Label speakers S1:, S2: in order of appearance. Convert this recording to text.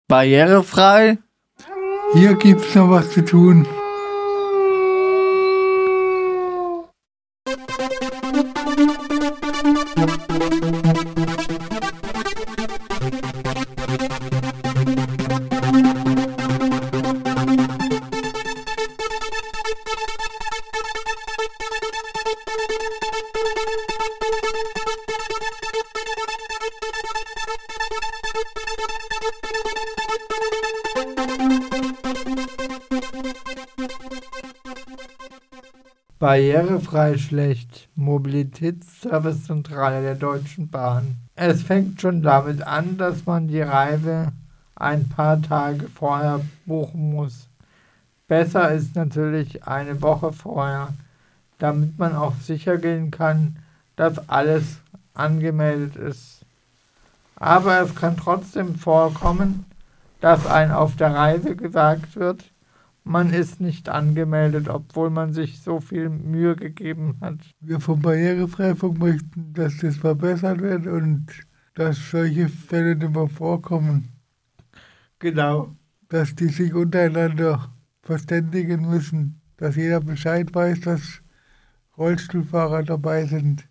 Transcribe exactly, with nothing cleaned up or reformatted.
S1: Barrierefrei?
S2: Hier gibt's noch was zu tun. Barrierefrei schlecht. Mobilitätsservicezentrale der Deutschen Bahn. Es fängt schon damit an, dass man die Reise ein paar Tage vorher buchen muss. Besser ist natürlich eine Woche vorher, damit man auch sicher gehen kann, dass alles angemeldet ist. Aber es kann trotzdem vorkommen, dass einem auf der Reise gesagt wird, man ist nicht angemeldet, obwohl man sich so viel Mühe gegeben hat. Wir vom Barrierefreifunk möchten, dass das verbessert wird und dass solche Fälle nicht mehr vorkommen. Genau. Dass die sich untereinander verständigen müssen, dass jeder Bescheid weiß, dass Rollstuhlfahrer dabei sind.